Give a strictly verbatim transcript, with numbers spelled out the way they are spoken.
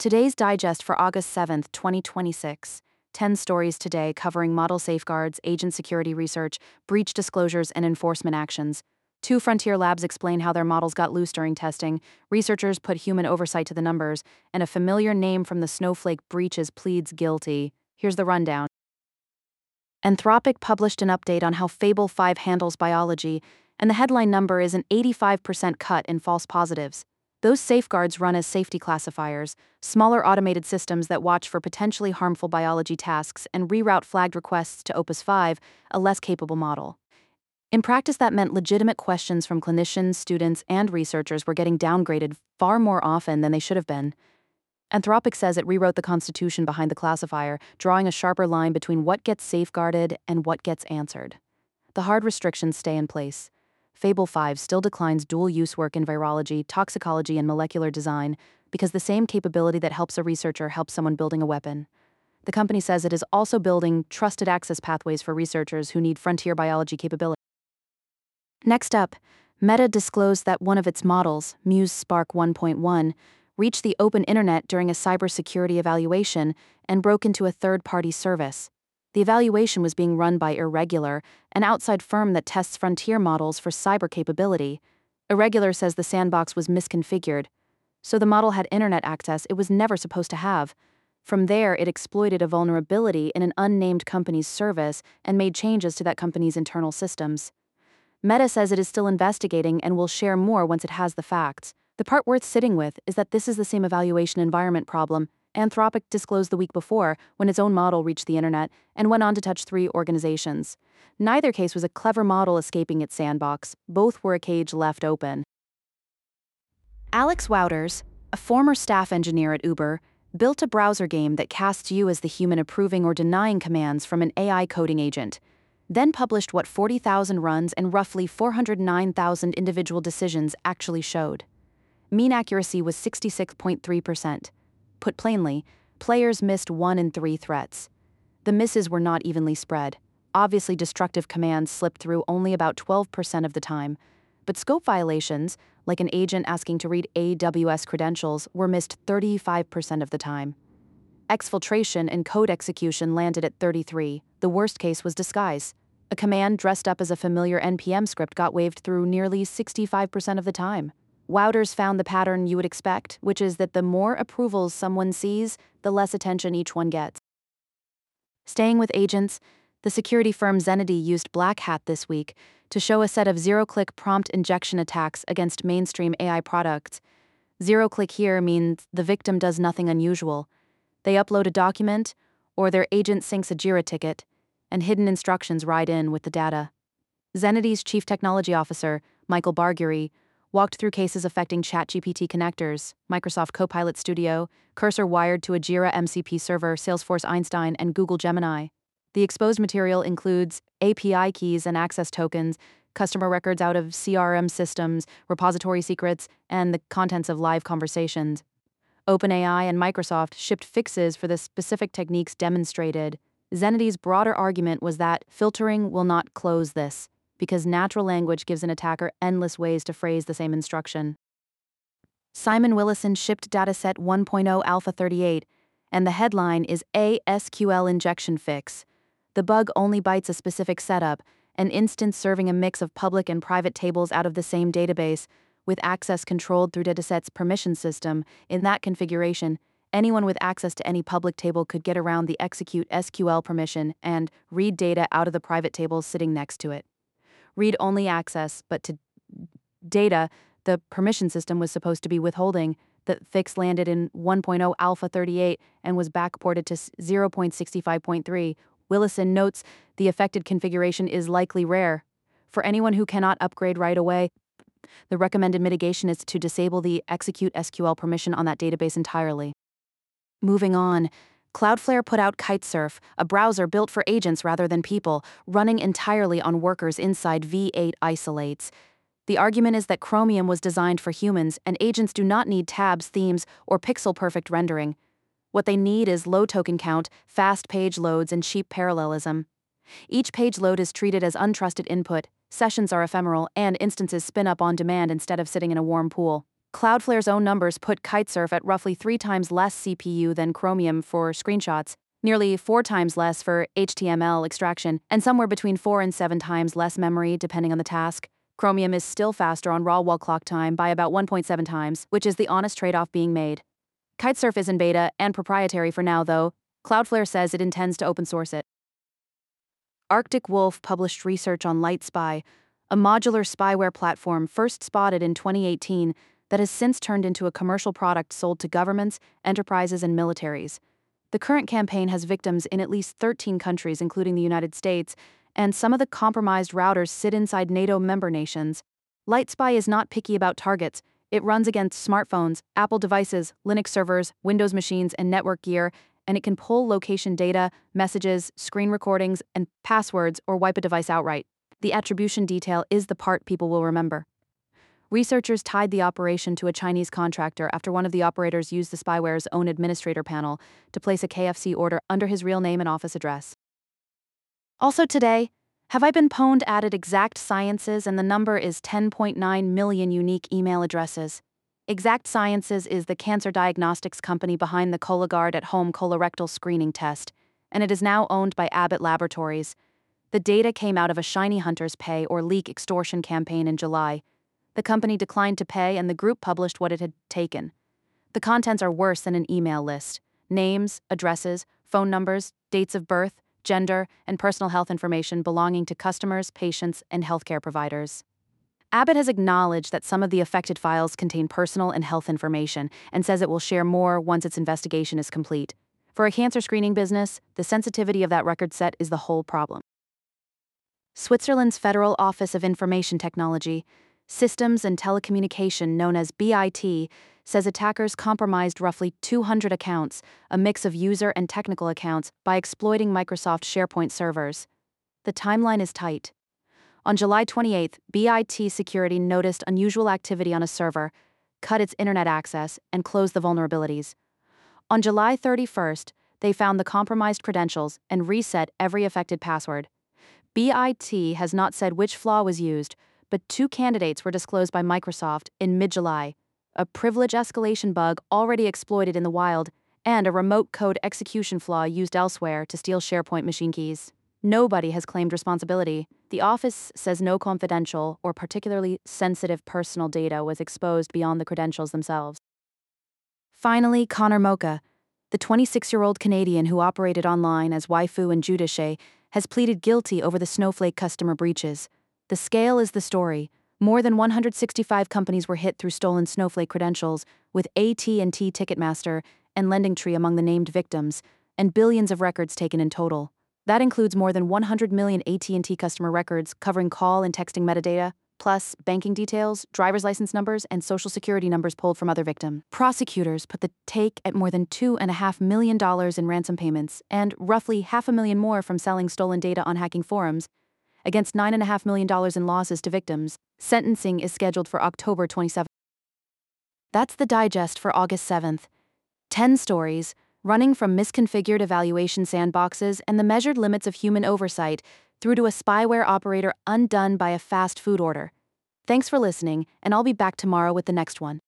Today's digest for August seventh, twenty twenty-six. ten stories today covering model safeguards, agent security research, breach disclosures, and enforcement actions. Two frontier labs explain how their models got loose during testing, researchers put human oversight to the numbers, and a familiar name from the Snowflake breaches pleads guilty. Here's the rundown. Anthropic published an update on how Fable five handles biology, and the headline number is an eighty-five percent cut in false positives. Those safeguards run as safety classifiers, smaller automated systems that watch for potentially harmful biology tasks and reroute flagged requests to Opus five, a less capable model. In practice, that meant legitimate questions from clinicians, students, and researchers were getting downgraded far more often than they should have been. Anthropic says it rewrote the constitution behind the classifier, drawing a sharper line between what gets safeguarded and what gets answered. The hard restrictions stay in place. Fable five still declines dual-use work in virology, toxicology, and molecular design because the same capability that helps a researcher helps someone building a weapon. The company says it is also building trusted access pathways for researchers who need frontier biology capability. Next up, Meta disclosed that one of its models, Muse Spark one point one, reached the open internet during a cybersecurity evaluation and broke into a third-party service. The evaluation was being run by Irregular, an outside firm that tests frontier models for cyber capability. Irregular says the sandbox was misconfigured, so the model had internet access it was never supposed to have. From there, it exploited a vulnerability in an unnamed company's service and made changes to that company's internal systems. Meta says it is still investigating and will share more once it has the facts. The part worth sitting with is that this is the same evaluation environment problem Anthropic disclosed the week before when its own model reached the internet and went on to touch three organizations. Neither case was a clever model escaping its sandbox. Both were a cage left open. Alex Wouters, a former staff engineer at Uber, built a browser game that casts you as the human approving or denying commands from an A I coding agent, then published what forty thousand runs and roughly four hundred nine thousand individual decisions actually showed. Mean accuracy was sixty-six point three percent. Put plainly, players missed one in three threats. The misses were not evenly spread. Obviously, destructive commands slipped through only about twelve percent of the time, but scope violations, like an agent asking to read A W S credentials, were missed thirty-five percent of the time. Exfiltration and code execution landed at thirty-three. The worst case was disguise. A command dressed up as a familiar N P M script got waved through nearly sixty-five percent of the time. Wouters found the pattern you would expect, which is that the more approvals someone sees, the less attention each one gets. Staying with agents, the security firm Zenity used Black Hat this week to show a set of zero-click prompt injection attacks against mainstream A I products. Zero-click here means the victim does nothing unusual. They upload a document, or their agent syncs a Jira ticket, and hidden instructions ride in with the data. Zenity's chief technology officer, Michael Barguri, walked through cases affecting ChatGPT connectors, Microsoft Copilot Studio, Cursor wired to a Jira M C P server, Salesforce Einstein, and Google Gemini. The exposed material includes A P I keys and access tokens, customer records out of C R M systems, repository secrets, and the contents of live conversations. OpenAI and Microsoft shipped fixes for the specific techniques demonstrated. Zenity's broader argument was that filtering will not close this, because natural language gives an attacker endless ways to phrase the same instruction. Simon Willison shipped dataset one point oh Alpha thirty-eight, and the headline is A S Q L injection fix. The bug only bites a specific setup, an instance serving a mix of public and private tables out of the same database, with access controlled through dataset's permission system. In that configuration, anyone with access to any public table could get around the execute S Q L permission and read data out of the private tables sitting next to it. Read-only access, but to data the permission system was supposed to be withholding. The fix landed in one point oh Alpha thirty-eight and was backported to zero point six five point three. Willison notes the affected configuration is likely rare. For anyone who cannot upgrade right away, the recommended mitigation is to disable the execute S Q L permission on that database entirely. Moving on, Cloudflare put out Kitesurf, a browser built for agents rather than people, running entirely on workers inside V eight isolates. The argument is that Chromium was designed for humans, and agents do not need tabs, themes, or pixel-perfect rendering. What they need is low token count, fast page loads, and cheap parallelism. Each page load is treated as untrusted input, sessions are ephemeral, and instances spin up on demand instead of sitting in a warm pool. Cloudflare's own numbers put Kitesurf at roughly three times less C P U than Chromium for screenshots, nearly four times less for H T M L extraction, and somewhere between four and seven times less memory depending on the task. Chromium is still faster on raw wall clock time by about one point seven times, which is the honest trade-off being made. Kitesurf is in beta and proprietary for now, though. Cloudflare says it intends to open source it. Arctic Wolf published research on LightSpy, a modular spyware platform first spotted in twenty eighteen that has since turned into a commercial product sold to governments, enterprises, and militaries. The current campaign has victims in at least thirteen countries, including the United States, and some of the compromised routers sit inside NATO member nations. LightSpy is not picky about targets. It runs against smartphones, Apple devices, Linux servers, Windows machines, and network gear, and it can pull location data, messages, screen recordings, and passwords or wipe a device outright. The attribution detail is the part people will remember. Researchers tied the operation to a Chinese contractor after one of the operators used the spyware's own administrator panel to place a K F C order under his real name and office address. Also today, Have I Been Pwned added Exact Sciences, and the number is ten point nine million unique email addresses. Exact Sciences is the cancer diagnostics company behind the Cologuard at-home colorectal screening test, and it is now owned by Abbott Laboratories. The data came out of a Shiny Hunters pay or leak extortion campaign in July. The company declined to pay, and the group published what it had taken. The contents are worse than an email list: names, addresses, phone numbers, dates of birth, gender, and personal health information belonging to customers, patients, and healthcare providers. Abbott has acknowledged that some of the affected files contain personal and health information and says it will share more once its investigation is complete. For a cancer screening business, the sensitivity of that record set is the whole problem. Switzerland's Federal Office of Information Technology, Systems and Telecommunication, known as B I T, says attackers compromised roughly two hundred accounts, a mix of user and technical accounts, by exploiting Microsoft SharePoint servers. The timeline is tight. On July twenty-eighth, B I T Security noticed unusual activity on a server, cut its internet access, and closed the vulnerabilities. On July thirty-first, they found the compromised credentials and reset every affected password. B I T has not said which flaw was used, but two candidates were disclosed by Microsoft in mid-July: a privilege escalation bug already exploited in the wild, and a remote code execution flaw used elsewhere to steal SharePoint machine keys. Nobody has claimed responsibility. The office says no confidential or particularly sensitive personal data was exposed beyond the credentials themselves. Finally, Connor Mocha, the twenty-six-year-old Canadian who operated online as Waifu and Judiche, has pleaded guilty over the Snowflake customer breaches. The scale is the story. More than one hundred sixty-five companies were hit through stolen Snowflake credentials, with A T and T Ticketmaster and LendingTree among the named victims, and billions of records taken in total. That includes more than one hundred million A T and T customer records covering call and texting metadata, plus banking details, driver's license numbers, and social security numbers pulled from other victims. Prosecutors put the take at more than two point five million dollars in ransom payments and roughly half a million more from selling stolen data on hacking forums, against nine point five million dollars in losses to victims. Sentencing is scheduled for October twenty-seventh. That's the digest for August seventh. Ten stories, running from misconfigured evaluation sandboxes and the measured limits of human oversight through to a spyware operator undone by a fast food order. Thanks for listening, and I'll be back tomorrow with the next one.